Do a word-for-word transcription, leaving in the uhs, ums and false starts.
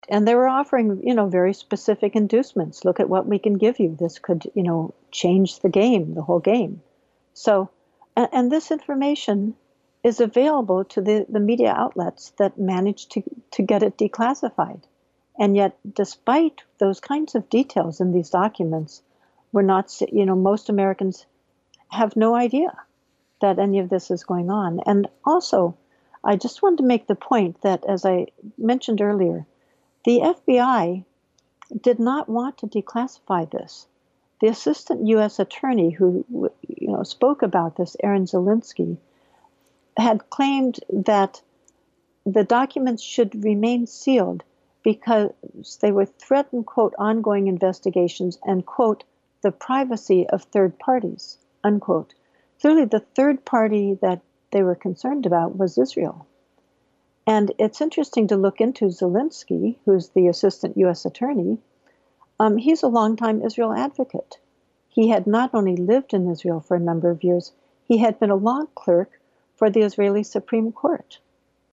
And they were offering, you know, very specific inducements. Look at what we can give you. This could, you know, change the game, the whole game. So, and, and this information is available to the, the media outlets that managed to, to get it declassified. And yet, despite those kinds of details in these documents, we're not, you know, most Americans have no idea that any of this is going on. And also, I just wanted to make the point that, as I mentioned earlier, the F B I did not want to declassify this. The assistant U S attorney who, you know, spoke about this, Aaron Zelinsky, had claimed that the documents should remain sealed because they would threaten, quote, ongoing investigations and, quote, the privacy of third parties, unquote. Clearly, the third party that they were concerned about was Israel. And it's interesting to look into Zelinsky, who's the assistant U S attorney. Um, he's a longtime Israel advocate. He had not only lived in Israel for a number of years, he had been a law clerk for the Israeli Supreme Court.